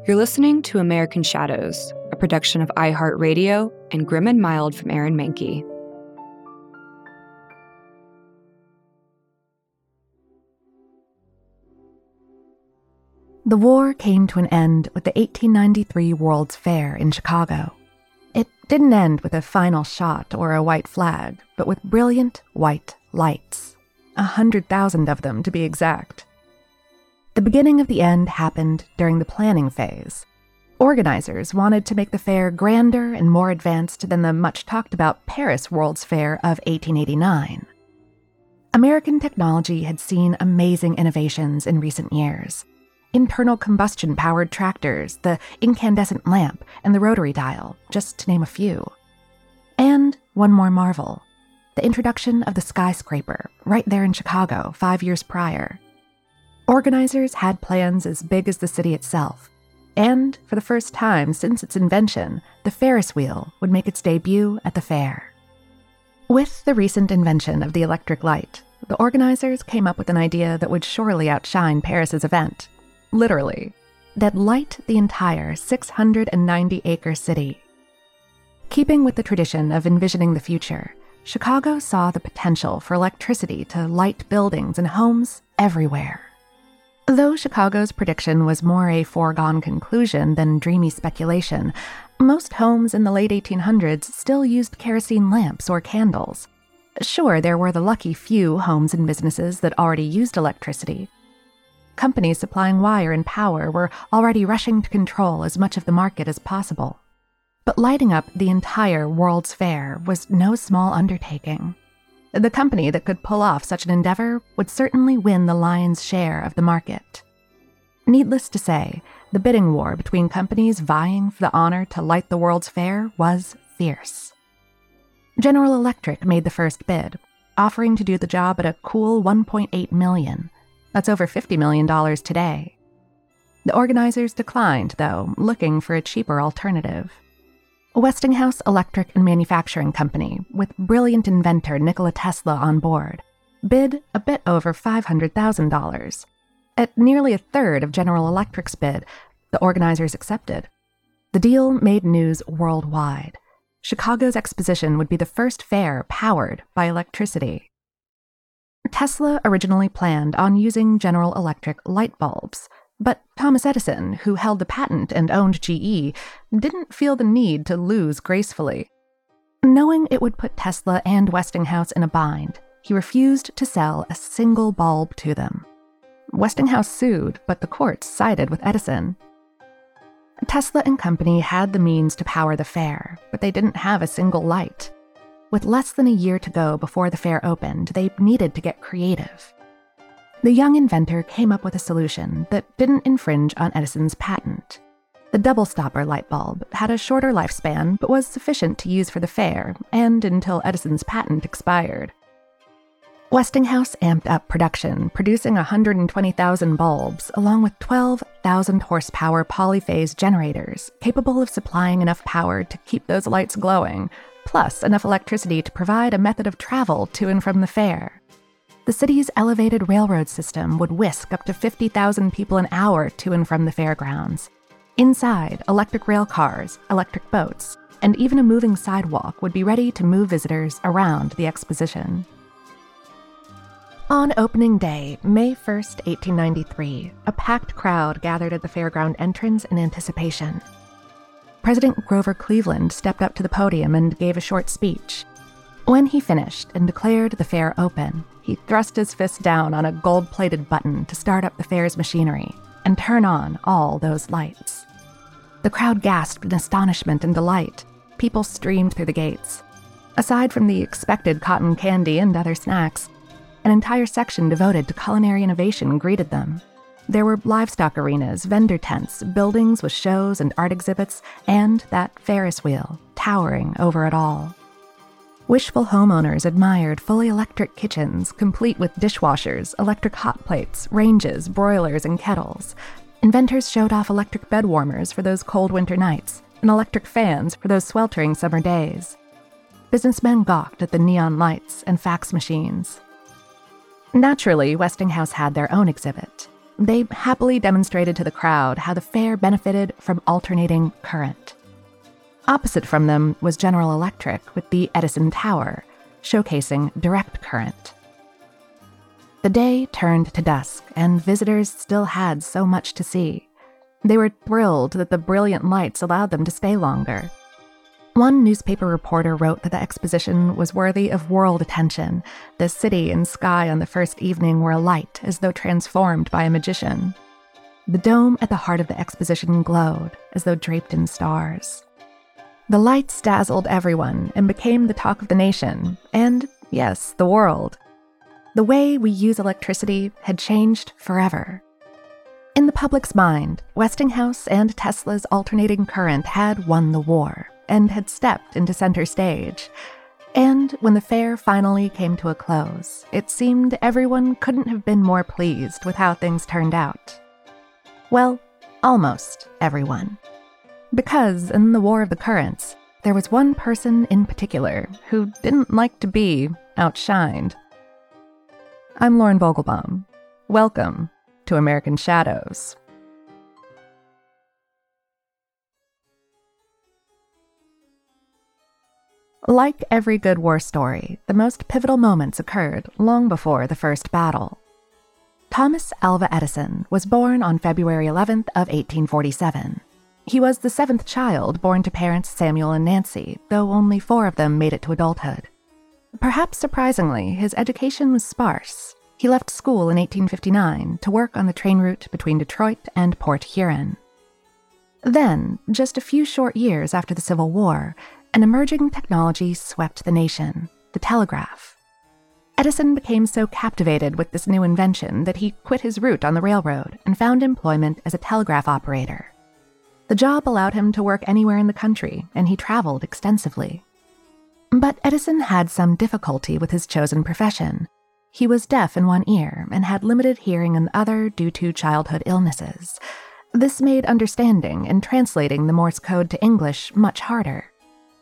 You're listening to American Shadows, a production of iHeartRadio and Grim and Mild from Aaron Mahnke. The war came to an end with the 1893 World's Fair in Chicago. It didn't end with a final shot or a white flag, but with brilliant white lights. 100,000 of them, to be exact. The beginning of the end happened during the planning phase. Organizers wanted to make the fair grander and more advanced than the much-talked-about Paris World's Fair of 1889. American technology had seen amazing innovations in recent years. Internal combustion-powered tractors, the incandescent lamp, and the rotary dial, just to name a few. And one more marvel, the introduction of the skyscraper, right there in Chicago 5 years prior. Organizers had plans as big as the city itself, and for the first time since its invention, the Ferris wheel would make its debut at the fair. With the recent invention of the electric light, the organizers came up with an idea that would surely outshine Paris's event. Literally, they'd light the entire 690-acre city. Keeping with the tradition of envisioning the future, Chicago saw the potential for electricity to light buildings and homes everywhere. Though Chicago's prediction was more a foregone conclusion than dreamy speculation, most homes in the late 1800s still used kerosene lamps or candles. Sure, there were the lucky few homes and businesses that already used electricity. Companies supplying wire and power were already rushing to control as much of the market as possible. But lighting up the entire World's Fair was no small undertaking. The company that could pull off such an endeavor would certainly win the lion's share of the market. Needless to say, the bidding war between companies vying for the honor to light the World's Fair was fierce. General Electric made the first bid, offering to do the job at a cool $1.8 million. That's over $50 million today. The organizers declined, though, looking for a cheaper alternative. Westinghouse Electric and Manufacturing Company, with brilliant inventor Nikola Tesla on board, bid a bit over $500,000. At nearly a third of General Electric's bid, the organizers accepted. The deal made news worldwide. Chicago's exposition would be the first fair powered by electricity. Tesla originally planned on using General Electric light bulbs, but Thomas Edison, who held the patent and owned GE, didn't feel the need to lose gracefully. Knowing it would put Tesla and Westinghouse in a bind, he refused to sell a single bulb to them. Westinghouse sued, but the courts sided with Edison. Tesla and company had the means to power the fair, but they didn't have a single light. With less than a year to go before the fair opened, they needed to get creative. The young inventor came up with a solution that didn't infringe on Edison's patent. The double-stopper light bulb had a shorter lifespan but was sufficient to use for the fair and until Edison's patent expired. Westinghouse amped up production, producing 120,000 bulbs along with 12,000 horsepower polyphase generators capable of supplying enough power to keep those lights glowing, plus enough electricity to provide a method of travel to and from the fair. The city's elevated railroad system would whisk up to 50,000 people an hour to and from the fairgrounds. Inside, electric rail cars, electric boats, and even a moving sidewalk would be ready to move visitors around the exposition. On opening day, May 1st, 1893, a packed crowd gathered at the fairground entrance in anticipation. President Grover Cleveland stepped up to the podium and gave a short speech. When he finished and declared the fair open, he thrust his fist down on a gold-plated button to start up the fair's machinery and turn on all those lights. The crowd gasped in astonishment and delight. People streamed through the gates. Aside from the expected cotton candy and other snacks, an entire section devoted to culinary innovation greeted them. There were livestock arenas, vendor tents, buildings with shows and art exhibits, and that Ferris wheel towering over it all. Wishful homeowners admired fully electric kitchens, complete with dishwashers, electric hot plates, ranges, broilers, and kettles. Inventors showed off electric bed warmers for those cold winter nights, and electric fans for those sweltering summer days. Businessmen gawked at the neon lights and fax machines. Naturally, Westinghouse had their own exhibit. They happily demonstrated to the crowd how the fair benefited from alternating current. Opposite from them was General Electric with the Edison Tower, showcasing direct current. The day turned to dusk, and visitors still had so much to see. They were thrilled that the brilliant lights allowed them to stay longer. One newspaper reporter wrote that the exposition was worthy of world attention. The city and sky on the first evening were alight, as though transformed by a magician. The dome at the heart of the exposition glowed, as though draped in stars. The lights dazzled everyone and became the talk of the nation, and, yes, the world. The way we use electricity had changed forever. In the public's mind, Westinghouse and Tesla's alternating current had won the war and had stepped into center stage. And when the fair finally came to a close, it seemed everyone couldn't have been more pleased with how things turned out. Well, almost everyone. Because in the War of the Currents, there was one person in particular who didn't like to be outshined. I'm Lauren Vogelbaum. Welcome to American Shadows. Like every good war story, the most pivotal moments occurred long before the first battle. Thomas Alva Edison was born on February 11th of 1847. He was the seventh child born to parents Samuel and Nancy, though only 4 of them made it to adulthood. Perhaps surprisingly, his education was sparse. He left school in 1859 to work on the train route between Detroit and Port Huron. Then, just a few short years after the Civil War, an emerging technology swept the nation, the telegraph. Edison became so captivated with this new invention that he quit his route on the railroad and found employment as a telegraph operator. The job allowed him to work anywhere in the country, and he traveled extensively. But Edison had some difficulty with his chosen profession. He was deaf in one ear and had limited hearing in the other due to childhood illnesses. This made understanding and translating the Morse code to English much harder.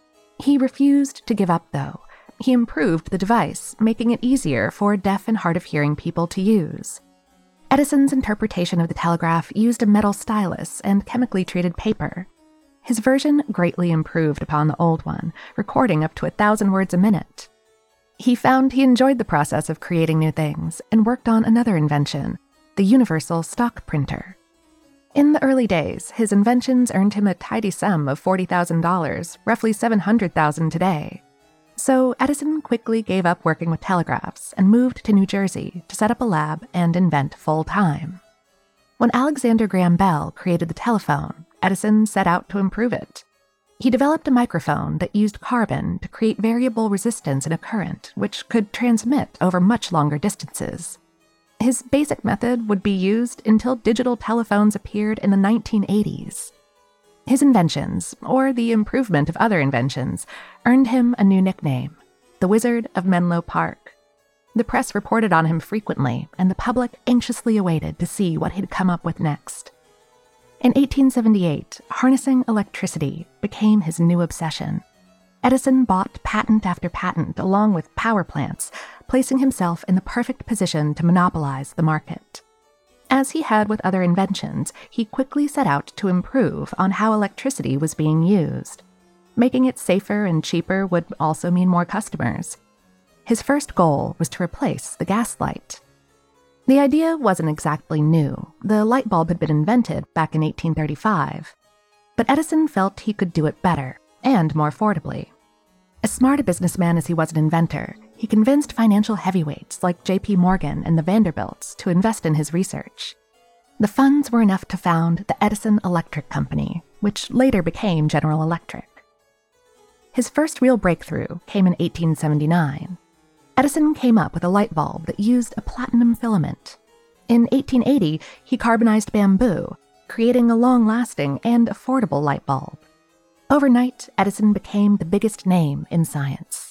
He refused to give up, though. He improved the device, making it easier for deaf and hard-of-hearing people to use. Edison's interpretation of the telegraph used a metal stylus and chemically treated paper. His version greatly improved upon the old one, recording up to 1,000 words a minute. He found he enjoyed the process of creating new things and worked on another invention, the universal stock printer. In the early days, his inventions earned him a tidy sum of $40,000, roughly $700,000 today. So Edison quickly gave up working with telegraphs and moved to New Jersey to set up a lab and invent full-time. When Alexander Graham Bell created the telephone, Edison set out to improve it. He developed a microphone that used carbon to create variable resistance in a current, which could transmit over much longer distances. His basic method would be used until digital telephones appeared in the 1980s. His inventions, or the improvement of other inventions, earned him a new nickname, the Wizard of Menlo Park. The press reported on him frequently, and the public anxiously awaited to see what he'd come up with next. In 1878, harnessing electricity became his new obsession. Edison bought patent after patent along with power plants, placing himself in the perfect position to monopolize the market. As he had with other inventions, he quickly set out to improve on how electricity was being used. Making it safer and cheaper would also mean more customers. His first goal was to replace the gas light. The idea wasn't exactly new. The light bulb had been invented back in 1835. But Edison felt he could do it better, and more affordably. As smart a businessman as he was an inventor, he convinced financial heavyweights like J.P. Morgan and the Vanderbilts to invest in his research. The funds were enough to found the Edison Electric Company, which later became General Electric. His first real breakthrough came in 1879. Edison came up with a light bulb that used a platinum filament. In 1880, he carbonized bamboo, creating a long-lasting and affordable light bulb. Overnight, Edison became the biggest name in science.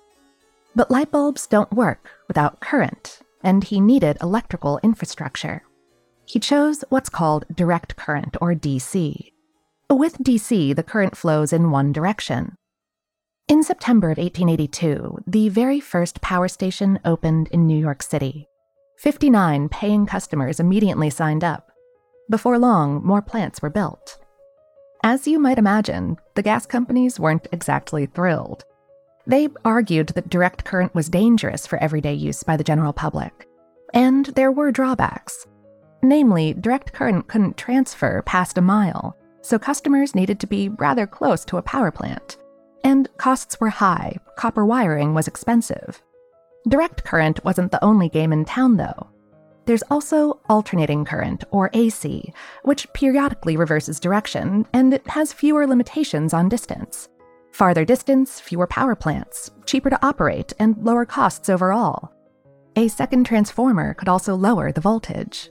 But light bulbs don't work without current, and he needed electrical infrastructure. He chose what's called direct current, or DC. With DC, the current flows in one direction. In September of 1882, the very first power station opened in New York City. 59 paying customers immediately signed up. Before long, more plants were built. As you might imagine, the gas companies weren't exactly thrilled. They argued that direct current was dangerous for everyday use by the general public. And there were drawbacks. Namely, direct current couldn't transfer past a mile, so customers needed to be rather close to a power plant. And costs were high, copper wiring was expensive. Direct current wasn't the only game in town, though. There's also alternating current, or AC, which periodically reverses direction, and it has fewer limitations on distance. Farther distance, fewer power plants, cheaper to operate, and lower costs overall. A second transformer could also lower the voltage.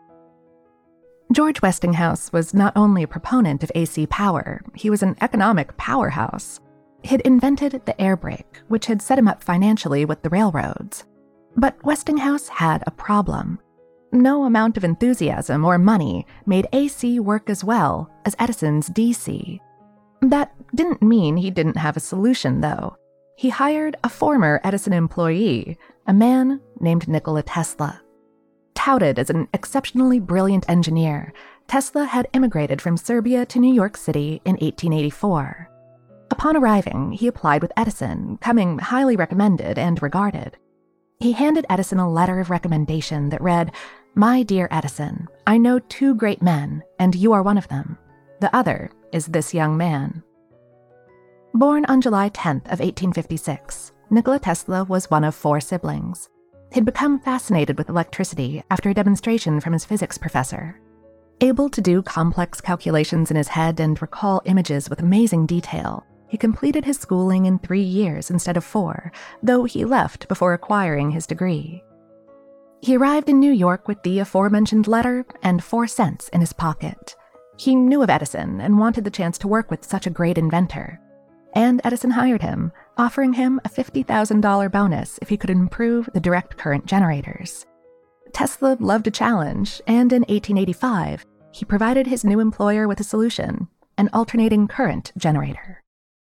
George Westinghouse was not only a proponent of AC power, he was an economic powerhouse. He'd invented the air brake, which had set him up financially with the railroads. But Westinghouse had a problem. No amount of enthusiasm or money made AC work as well as Edison's DC. That didn't mean he didn't have a solution, though. He hired a former Edison employee, a man named Nikola Tesla. Touted as an exceptionally brilliant engineer, Tesla had immigrated from Serbia to New York City in 1884. Upon arriving, he applied with Edison, coming highly recommended and regarded. He handed Edison a letter of recommendation that read, "My dear Edison, I know 2 great men, and you are one of them. The other is this young man." Born on July 10th of 1856, Nikola Tesla was one of 4 siblings. He'd become fascinated with electricity after a demonstration from his physics professor. Able to do complex calculations in his head and recall images with amazing detail, he completed his schooling in 3 years instead of 4, though he left before acquiring his degree. He arrived in New York with the aforementioned letter and 4 cents in his pocket. He knew of Edison and wanted the chance to work with such a great inventor. And Edison hired him, offering him a $50,000 bonus if he could improve the direct current generators. Tesla loved a challenge, and in 1885, he provided his new employer with a solution, an alternating current generator.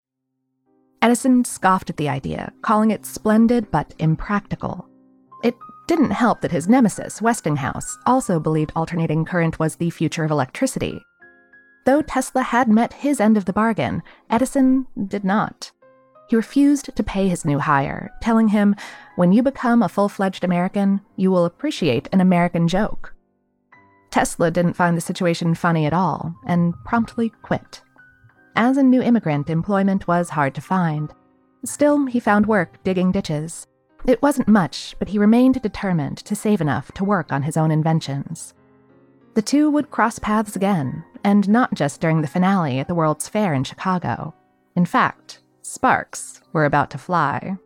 Edison scoffed at the idea, calling it splendid but impractical. It didn't help that his nemesis, Westinghouse, also believed alternating current was the future of electricity. Though Tesla had met his end of the bargain, Edison did not. He refused to pay his new hire, telling him, "When you become a full-fledged American, you will appreciate an American joke." Tesla didn't find the situation funny at all, and promptly quit. As a new immigrant, employment was hard to find. Still, he found work digging ditches. It wasn't much, but he remained determined to save enough to work on his own inventions. The two would cross paths again, and not just during the finale at the World's Fair in Chicago. In fact, sparks were about to fly.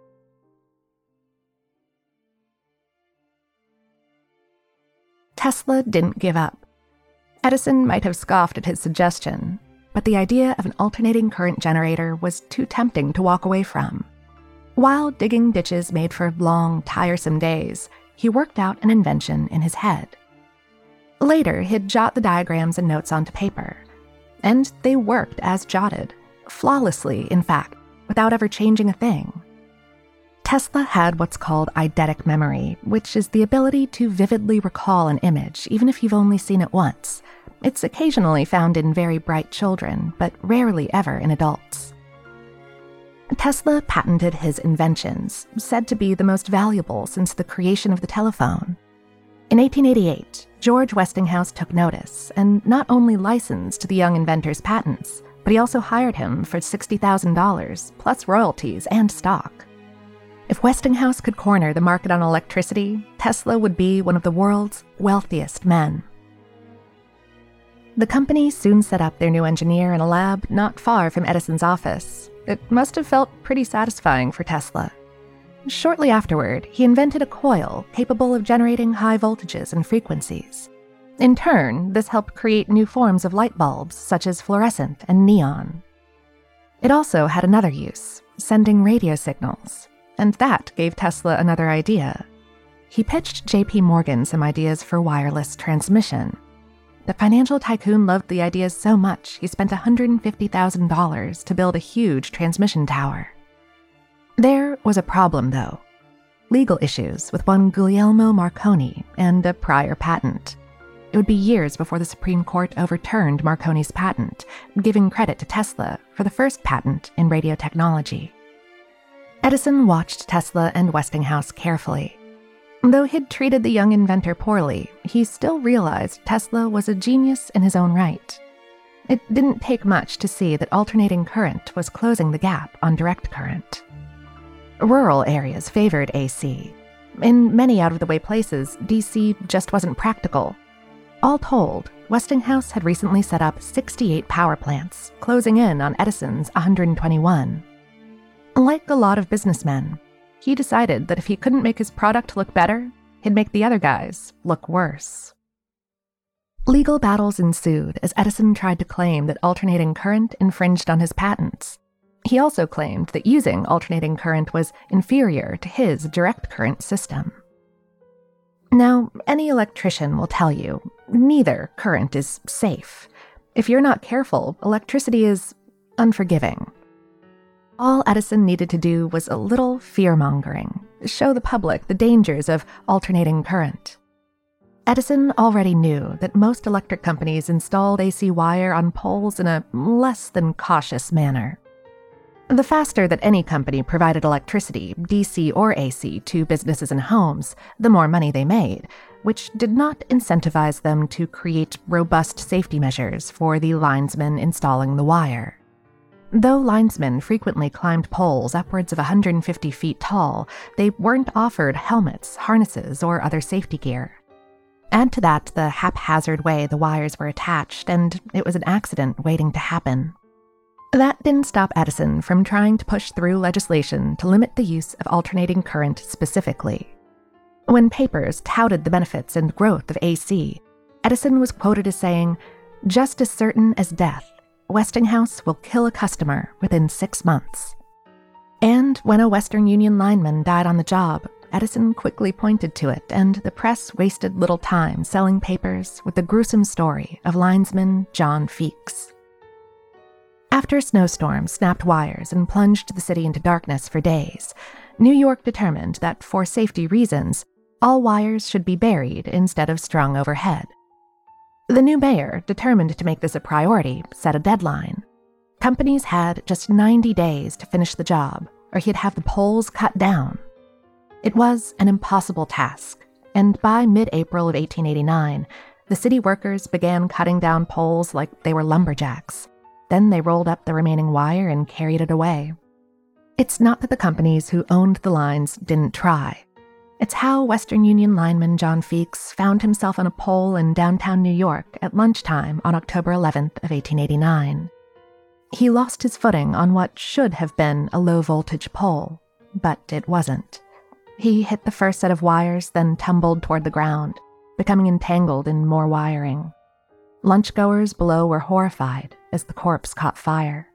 Tesla didn't give up. Edison might have scoffed at his suggestion, but the idea of an alternating current generator was too tempting to walk away from. While digging ditches made for long, tiresome days, he worked out an invention in his head. Later, he'd jot the diagrams and notes onto paper. And they worked as jotted, flawlessly, in fact, without ever changing a thing. Tesla had what's called eidetic memory, which is the ability to vividly recall an image, even if you've only seen it once. It's occasionally found in very bright children, but rarely ever in adults. Tesla patented his inventions, said to be the most valuable since the creation of the telephone. In 1888, George Westinghouse took notice and not only licensed the young inventor's patents, but he also hired him for $60,000, plus royalties and stock. If Westinghouse could corner the market on electricity, Tesla would be one of the world's wealthiest men. The company soon set up their new engineer in a lab not far from Edison's office. It must have felt pretty satisfying for Tesla. Shortly afterward, he invented a coil capable of generating high voltages and frequencies. In turn, this helped create new forms of light bulbs, such as fluorescent and neon. It also had another use, sending radio signals, and that gave Tesla another idea. He pitched J.P. Morgan some ideas for wireless transmission. The financial tycoon loved the ideas so much, he spent $150,000 to build a huge transmission tower. There was a problem, though. legal issues with one Guglielmo Marconi and a prior patent. It would be years before the Supreme Court overturned Marconi's patent, giving credit to Tesla for the first patent in radio technology. Edison watched Tesla and Westinghouse carefully. Though he'd treated the young inventor poorly, he still realized Tesla was a genius in his own right. It didn't take much to see that alternating current was closing the gap on direct current. Rural areas favored AC. In many out-of-the-way places, DC just wasn't practical. All told, Westinghouse had recently set up 68 power plants, closing in on Edison's 121. Like a lot of businessmen, he decided that if he couldn't make his product look better, he'd make the other guys look worse. Legal battles ensued as Edison tried to claim that alternating current infringed on his patents. He also claimed that using alternating current was inferior to his direct current system. Now, any electrician will tell you, neither current is safe. If you're not careful, electricity is unforgiving. All Edison needed to do was a little fear-mongering, show the public the dangers of alternating current. Edison already knew that most electric companies installed AC wire on poles in a less than cautious manner. The faster that any company provided electricity, DC or AC, to businesses and homes, the more money they made, which did not incentivize them to create robust safety measures for the linesmen installing the wire. Though linesmen frequently climbed poles upwards of 150 feet tall, they weren't offered helmets, harnesses, or other safety gear. Add to that the haphazard way the wires were attached, and it was an accident waiting to happen. That didn't stop Edison from trying to push through legislation to limit the use of alternating current specifically. When papers touted the benefits and growth of AC, Edison was quoted as saying, "Just as certain as death, Westinghouse will kill a customer within 6 months." And when a Western Union lineman died on the job, Edison quickly pointed to it, and the press wasted little time selling papers with the gruesome story of linesman John Feeks. After snowstorms snapped wires and plunged the city into darkness for days, New York determined that for safety reasons, all wires should be buried instead of strung overhead. The new mayor, determined to make this a priority, set a deadline. Companies had just 90 days to finish the job, or he'd have the poles cut down. It was an impossible task, and by mid-April of 1889, the city workers began cutting down poles like they were lumberjacks. Then they rolled up the remaining wire and carried it away. It's not that the companies who owned the lines didn't try. It's how Western Union lineman John Feeks found himself on a pole in downtown New York at lunchtime on October 11th of 1889. He lost his footing on what should have been a low-voltage pole, but it wasn't. He hit the first set of wires, then tumbled toward the ground, becoming entangled in more wiring. Lunchgoers below were horrified as the corpse caught fire.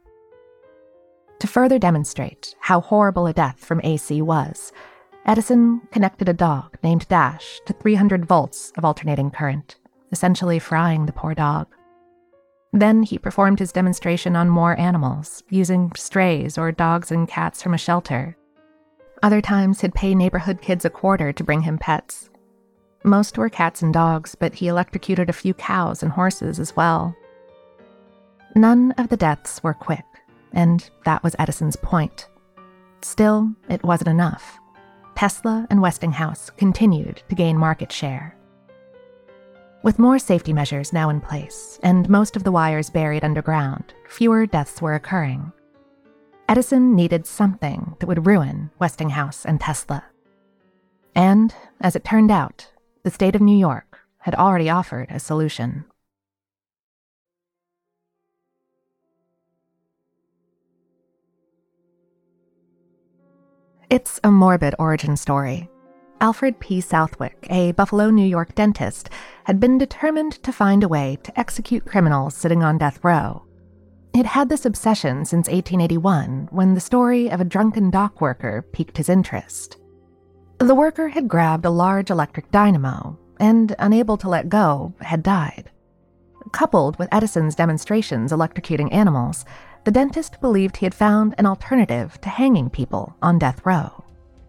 To further demonstrate how horrible a death from AC was, Edison connected a dog named Dash to 300 volts of alternating current, essentially frying the poor dog. Then he performed his demonstration on more animals, using strays or dogs and cats from a shelter. Other times he'd pay neighborhood kids a quarter to bring him pets. Most were cats and dogs, but he electrocuted a few cows and horses as well. None of the deaths were quick, and that was Edison's point. Still, it wasn't enough. Tesla and Westinghouse continued to gain market share. With more safety measures now in place, and most of the wires buried underground, fewer deaths were occurring. Edison needed something that would ruin Westinghouse and Tesla. And, as it turned out, the state of New York had already offered a solution. It's a morbid origin story. Alfred P. Southwick, a Buffalo, New York dentist, had been determined to find a way to execute criminals sitting on death row. He'd had this obsession since 1881, when the story of a drunken dock worker piqued his interest. The worker had grabbed a large electric dynamo, and, unable to let go, had died. Coupled with Edison's demonstrations electrocuting animals, the dentist believed he had found an alternative to hanging people on death row.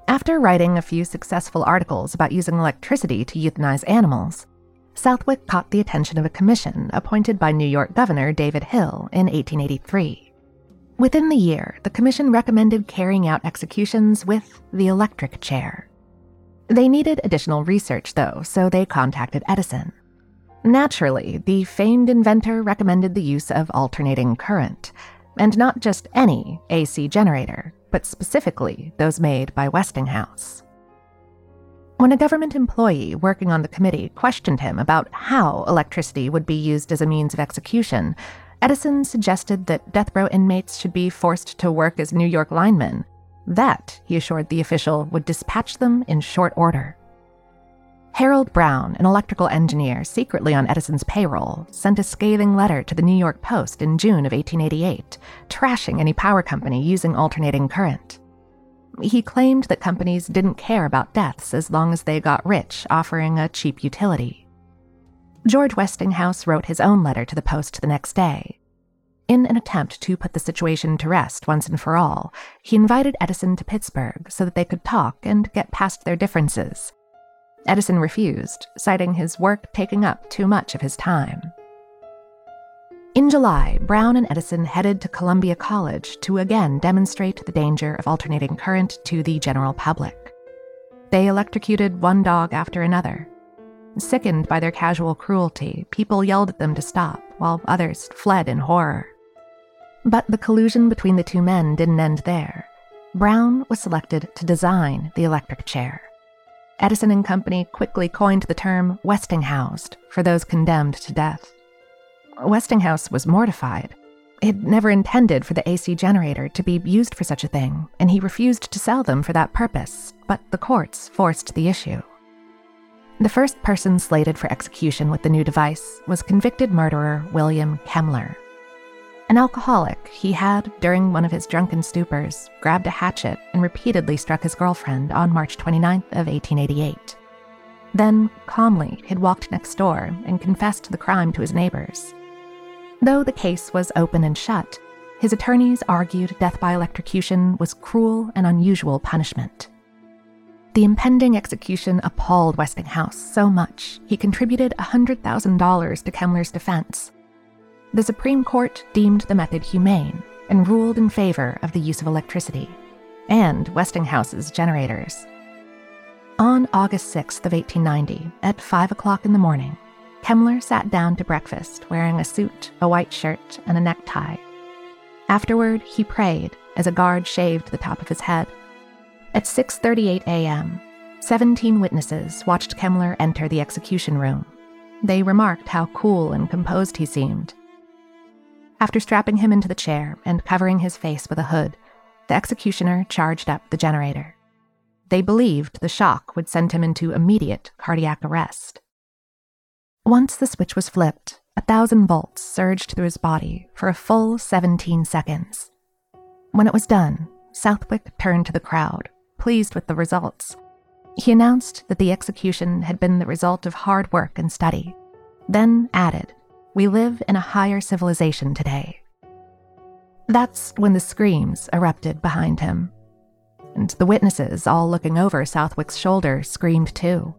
After writing a few successful articles about using electricity to euthanize animals, Southwick caught the attention of a commission appointed by New York Governor David Hill in 1883. Within the year, the commission recommended carrying out executions with the electric chair. They needed additional research, though, so they contacted Edison. Naturally, the famed inventor recommended the use of alternating current, and not just any AC generator, but specifically those made by Westinghouse. When a government employee working on the committee questioned him about how electricity would be used as a means of execution, Edison suggested that death row inmates should be forced to work as New York linemen. That, he assured the official, would dispatch them in short order. Harold Brown, an electrical engineer secretly on Edison's payroll, sent a scathing letter to the New York Post in June of 1888, trashing any power company using alternating current. He claimed that companies didn't care about deaths as long as they got rich offering a cheap utility. George Westinghouse wrote his own letter to the Post the next day. In an attempt to put the situation to rest once and for all, he invited Edison to Pittsburgh so that they could talk and get past their differences. Edison refused, citing his work taking up too much of his time. In July, Brown and Edison headed to Columbia College to again demonstrate the danger of alternating current to the general public. They electrocuted one dog after another. Sickened by their casual cruelty, people yelled at them to stop, while others fled in horror. But the collusion between the two men didn't end there. Brown was selected to design the electric chair. Edison and Company quickly coined the term Westinghoused for those condemned to death. Westinghouse was mortified. He'd never intended for the AC generator to be used for such a thing, and he refused to sell them for that purpose, but the courts forced the issue. The first person slated for execution with the new device was convicted murderer William Kemmler. An alcoholic, he had, during one of his drunken stupors, grabbed a hatchet and repeatedly struck his girlfriend on March 29th of 1888. Then, calmly, he'd walked next door and confessed the crime to his neighbors. Though the case was open and shut, his attorneys argued death by electrocution was cruel and unusual punishment. The impending execution appalled Westinghouse so much, he contributed $100,000 to Kemmler's defense. The Supreme Court deemed the method humane and ruled in favor of the use of electricity and Westinghouse's generators. On August 6th of 1890, at 5 o'clock in the morning, Kemmler sat down to breakfast wearing a suit, a white shirt, and a necktie. Afterward, he prayed as a guard shaved the top of his head. At 6:38 a.m., 17 witnesses watched Kemmler enter the execution room. They remarked how cool and composed he seemed. After strapping him into the chair and covering his face with a hood, the executioner charged up the generator. They believed the shock would send him into immediate cardiac arrest. Once the switch was flipped, 1,000 volts surged through his body for a full 17 seconds. When it was done, Southwick turned to the crowd, pleased with the results. He announced that the execution had been the result of hard work and study, then added, "We live in a higher civilization today." That's when the screams erupted behind him. And the witnesses, all looking over Southwick's shoulder, screamed too.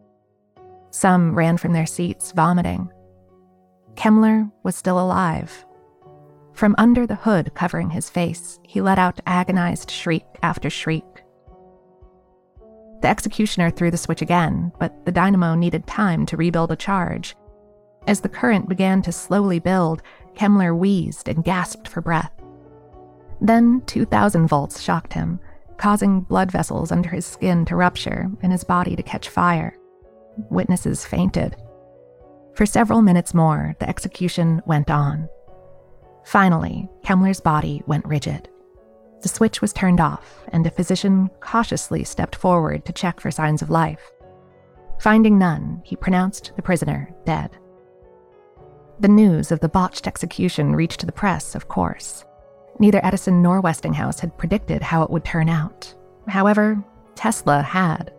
Some ran from their seats, vomiting. Kemmler was still alive. From under the hood covering his face, he let out agonized shriek after shriek. The executioner threw the switch again, but the dynamo needed time to rebuild a charge. As the current began to slowly build, Kemmler wheezed and gasped for breath. Then 2,000 volts shocked him, causing blood vessels under his skin to rupture and his body to catch fire. Witnesses fainted. For several minutes more, the execution went on. Finally, Kemmler's body went rigid. The switch was turned off, and a physician cautiously stepped forward to check for signs of life. Finding none, he pronounced the prisoner dead. The news of the botched execution reached the press, of course. Neither Edison nor Westinghouse had predicted how it would turn out. However, Tesla had.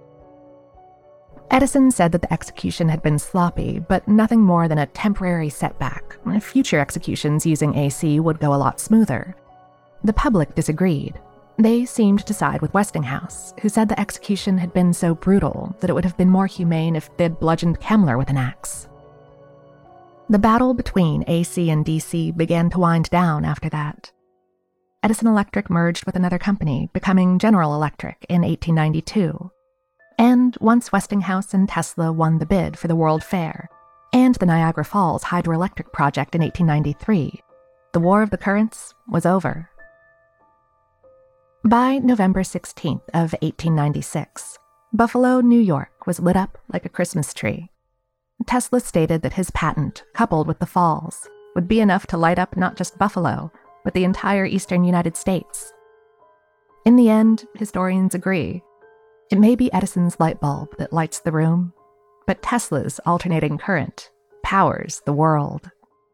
Edison said that the execution had been sloppy, but nothing more than a temporary setback. Future executions using AC would go a lot smoother. The public disagreed. They seemed to side with Westinghouse, who said the execution had been so brutal that it would have been more humane if they'd bludgeoned Kemmler with an axe. The battle between AC and DC began to wind down after that. Edison Electric merged with another company, becoming General Electric in 1892. And once Westinghouse and Tesla won the bid for the World Fair and the Niagara Falls hydroelectric project in 1893, the War of the Currents was over. By November 16th of 1896, Buffalo, New York was lit up like a Christmas tree. Tesla stated that his patent, coupled with the falls, would be enough to light up not just Buffalo, but the entire eastern United States. In the end, historians agree. It may be Edison's light bulb that lights the room, but Tesla's alternating current powers the world.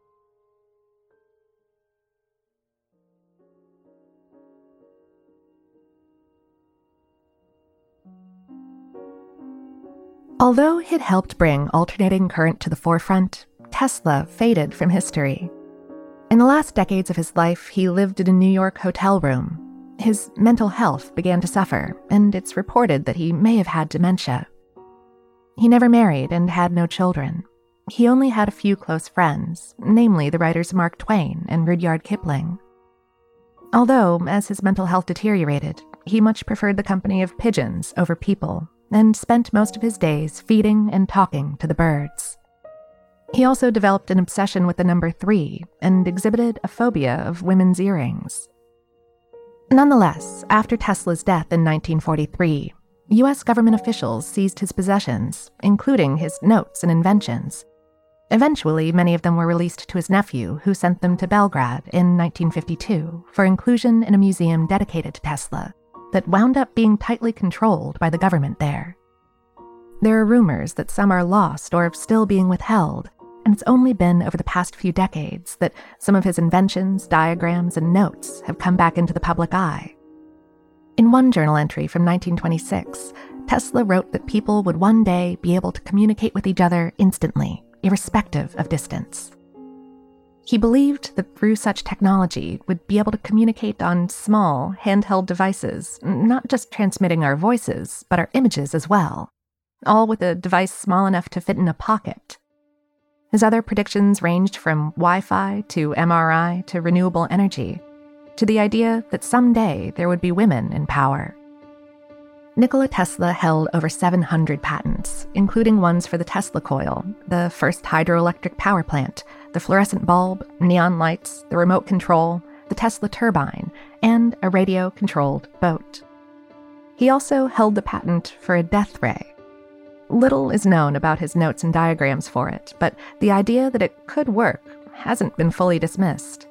Although he'd helped bring alternating current to the forefront, Tesla faded from history. In the last decades of his life, he lived in a New York hotel room. His mental health began to suffer, and it's reported that he may have had dementia. He never married and had no children. He only had a few close friends, namely the writers Mark Twain and Rudyard Kipling. Although, as his mental health deteriorated, he much preferred the company of pigeons over people, and spent most of his days feeding and talking to the birds. He also developed an obsession with the number 3 and exhibited a phobia of women's earrings. Nonetheless, after Tesla's death in 1943, U.S. government officials seized his possessions, including his notes and inventions. Eventually, many of them were released to his nephew, who sent them to Belgrade in 1952 for inclusion in a museum dedicated to Tesla that wound up being tightly controlled by the government there. There are rumors that some are lost or still being withheld, and it's only been over the past few decades that some of his inventions, diagrams, and notes have come back into the public eye. In one journal entry from 1926, Tesla wrote that people would one day be able to communicate with each other instantly, irrespective of distance. He believed that through such technology, we'd be able to communicate on small, handheld devices, not just transmitting our voices, but our images as well, all with a device small enough to fit in a pocket. His other predictions ranged from Wi-Fi to MRI to renewable energy, to the idea that someday there would be women in power. Nikola Tesla held over 700 patents, including ones for the Tesla coil, the first hydroelectric power plant, the fluorescent bulb, neon lights, the remote control, the Tesla turbine, and a radio-controlled boat. He also held the patent for a death ray. Little is known about his notes and diagrams for it, but the idea that it could work hasn't been fully dismissed.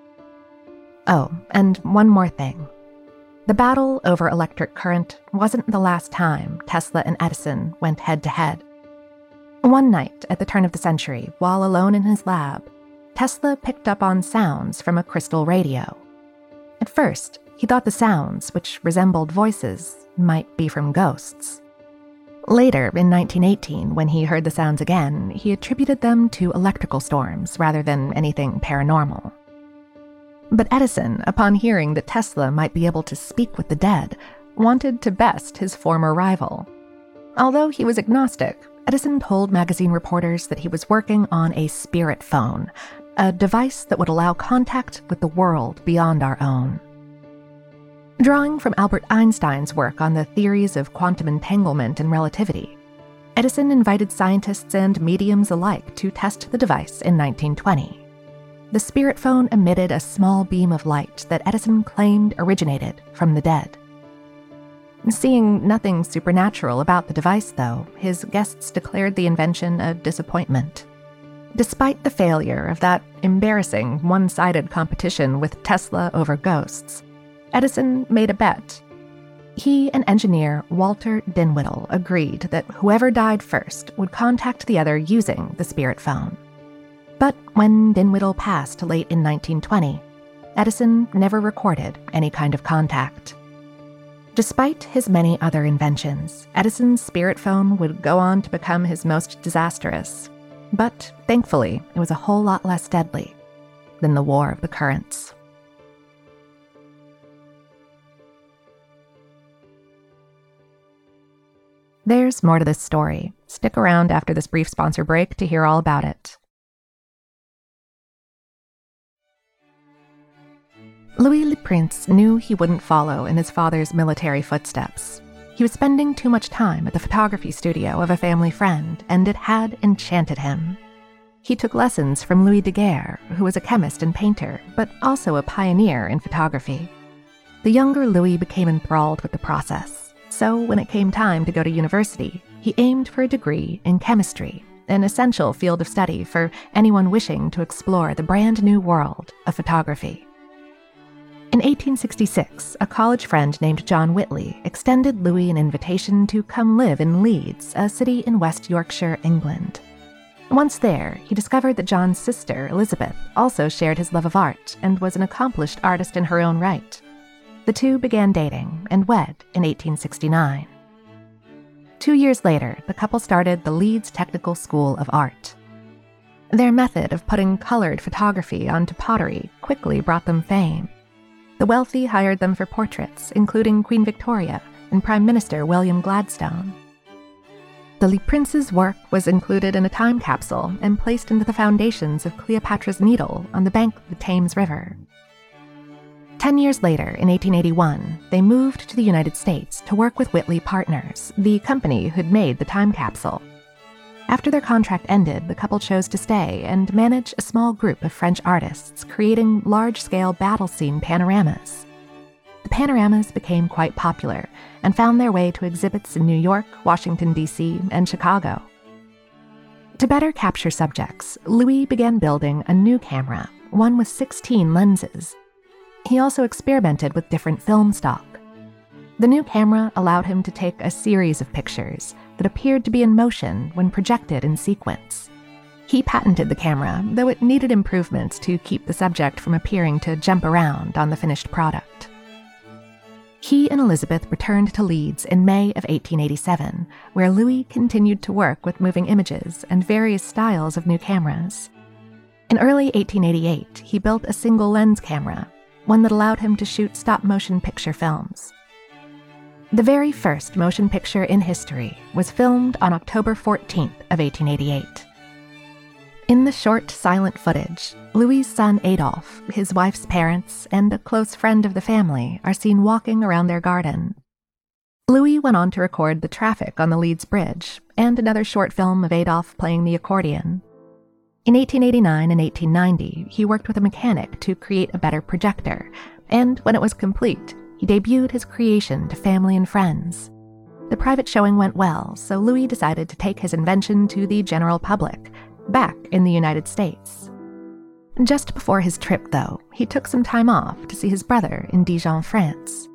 Oh, and one more thing. The battle over electric current wasn't the last time Tesla and Edison went head-to-head. One night at the turn of the century, while alone in his lab, Tesla picked up on sounds from a crystal radio. At first, he thought the sounds, which resembled voices, might be from ghosts. Later, in 1918, when he heard the sounds again, he attributed them to electrical storms rather than anything paranormal. But Edison, upon hearing that Tesla might be able to speak with the dead, wanted to best his former rival. Although he was agnostic, Edison told magazine reporters that he was working on a spirit phone, a device that would allow contact with the world beyond our own. Drawing from Albert Einstein's work on the theories of quantum entanglement and relativity, Edison invited scientists and mediums alike to test the device in 1920. The spirit phone emitted a small beam of light that Edison claimed originated from the dead. Seeing nothing supernatural about the device, though, his guests declared the invention a disappointment. Despite the failure of that embarrassing one-sided competition with Tesla over ghosts, Edison made a bet. He and engineer Walter Dinwiddie agreed that whoever died first would contact the other using the spirit phone. But when Dinwiddie passed late in 1920, Edison never recorded any kind of contact. Despite his many other inventions, Edison's spirit phone would go on to become his most disastrous. But thankfully, it was a whole lot less deadly than the War of the Currents. There's more to this story. Stick around after this brief sponsor break to hear all about it. Louis Le Prince knew he wouldn't follow in his father's military footsteps. He was spending too much time at the photography studio of a family friend, and it had enchanted him. He took lessons from Louis Daguerre, who was a chemist and painter, but also a pioneer in photography. The younger Louis became enthralled with the process, so when it came time to go to university, he aimed for a degree in chemistry, an essential field of study for anyone wishing to explore the brand new world of photography. In 1866, a college friend named John Whitley extended Louis an invitation to come live in Leeds, a city in West Yorkshire, England. Once there, he discovered that John's sister, Elizabeth, also shared his love of art and was an accomplished artist in her own right. The two began dating and wed in 1869. 2 years later, the couple started the Leeds Technical School of Art. Their method of putting colored photography onto pottery quickly brought them fame. The wealthy hired them for portraits, including Queen Victoria and Prime Minister William Gladstone. The Le Princes' work was included in a time capsule and placed into the foundations of Cleopatra's Needle on the bank of the Thames River. 10 years later, in 1881, they moved to the United States to work with Whitley Partners, the company who'd made the time capsule. After their contract ended, the couple chose to stay and manage a small group of French artists, creating large-scale battle scene panoramas. The panoramas became quite popular and found their way to exhibits in New York, Washington, D.C., and Chicago. To better capture subjects, Louis began building a new camera, one with 16 lenses. He also experimented with different film stock. The new camera allowed him to take a series of pictures that appeared to be in motion when projected in sequence. He patented the camera, though it needed improvements to keep the subject from appearing to jump around on the finished product. He and Elizabeth returned to Leeds in May of 1887, where Louis continued to work with moving images and various styles of new cameras. In early 1888, he built a single-lens camera, one that allowed him to shoot stop-motion picture films. The very first motion picture in history was filmed on October 14th of 1888. In the short, silent footage, Louis' son Adolphe, his wife's parents, and a close friend of the family are seen walking around their garden. Louis went on to record the traffic on the Leeds Bridge and another short film of Adolphe playing the accordion. In 1889 and 1890, he worked with a mechanic to create a better projector, and when it was complete, he debuted his creation to family and friends. The private showing went well, so Louis decided to take his invention to the general public, back in the United States. Just before his trip, though, he took some time off to see his brother in Dijon, France.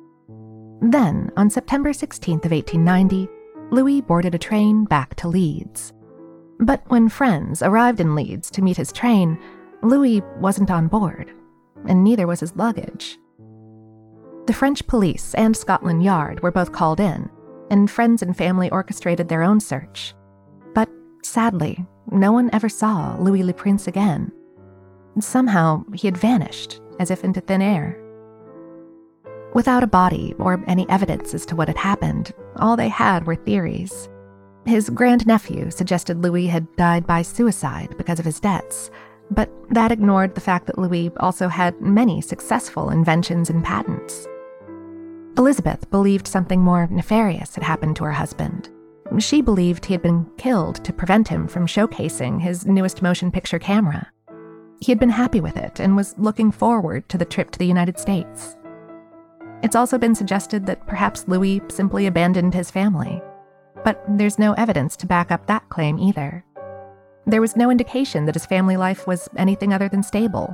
Then, on September 16th of 1890, Louis boarded a train back to Leeds. But when friends arrived in Leeds to meet his train, Louis wasn't on board, and neither was his luggage. The French police and Scotland Yard were both called in, and friends and family orchestrated their own search. But sadly, no one ever saw Louis Le Prince again. Somehow, he had vanished, as if into thin air. Without a body or any evidence as to what had happened, all they had were theories. His grandnephew suggested Louis had died by suicide because of his debts, but that ignored the fact that Louis also had many successful inventions and patents. Elizabeth believed something more nefarious had happened to her husband. She believed he had been killed to prevent him from showcasing his newest motion picture camera. He had been happy with it and was looking forward to the trip to the United States. It's also been suggested that perhaps Louis simply abandoned his family. But there's no evidence to back up that claim either. There was no indication that his family life was anything other than stable.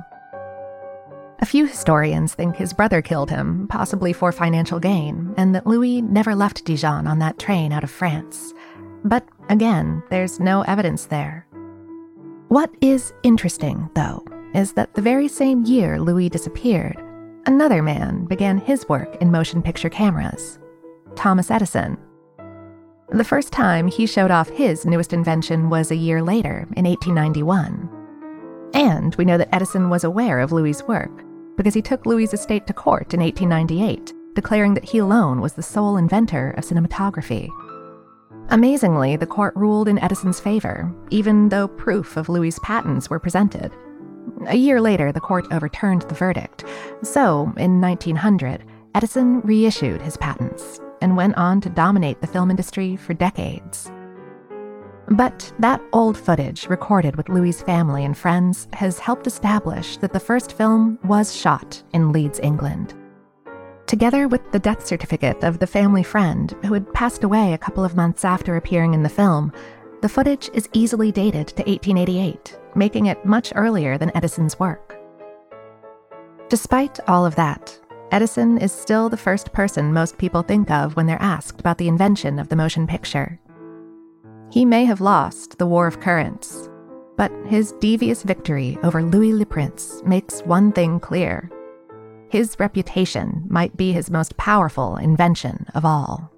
A few historians think his brother killed him, possibly for financial gain, and that Louis never left Dijon on that train out of France. But again, there's no evidence there. What is interesting, though, is that the very same year Louis disappeared, another man began his work in motion picture cameras, Thomas Edison. The first time he showed off his newest invention was a year later, in 1891. And we know that Edison was aware of Louis' work, because he took Louis' estate to court in 1898, declaring that he alone was the sole inventor of cinematography. Amazingly, the court ruled in Edison's favor, even though proof of Louis' patents were presented. A year later, the court overturned the verdict. So, in 1900, Edison reissued his patents and went on to dominate the film industry for decades. But that old footage recorded with Louis' family and friends has helped establish that the first film was shot in Leeds, England. Together with the death certificate of the family friend who had passed away a couple of months after appearing in the film, the footage is easily dated to 1888, making it much earlier than Edison's work. Despite all of that, Edison is still the first person most people think of when they're asked about the invention of the motion picture. He may have lost the War of Currents, but his devious victory over Louis Le Prince makes one thing clear. His reputation might be his most powerful invention of all.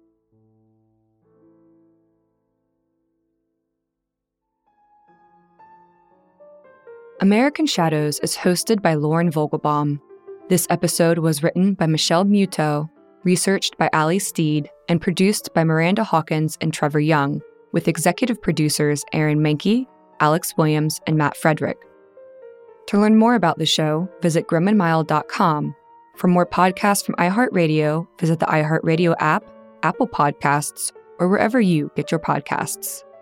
American Shadows is hosted by Lauren Vogelbaum. This episode was written by Michelle Muto, researched by Ali Steed, and produced by Miranda Hawkins and Trevor Young, with executive producers Aaron Mahnke, Alex Williams, and Matt Frederick. To learn more about the show, visit grimandmild.com. For more podcasts from iHeartRadio, visit the iHeartRadio app, Apple Podcasts, or wherever you get your podcasts.